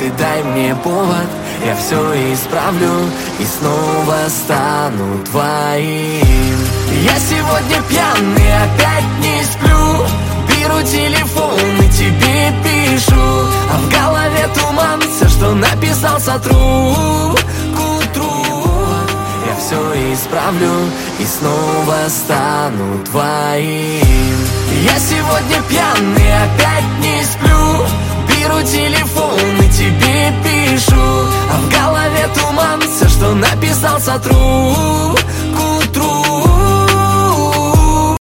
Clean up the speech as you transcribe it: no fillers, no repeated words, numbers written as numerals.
ты дай мне повод, я все исправлю и снова стану твоим. Я сегодня пьяный, опять не сплю, беру телефон и тебе пишу, а в голове туман, все, что написал, сотру к утру. Я все исправлю и снова стану твоим. Я сегодня пьяный, опять не сплю, беру телефон и тебе пишу, а в голове туман, все, что написал, сотру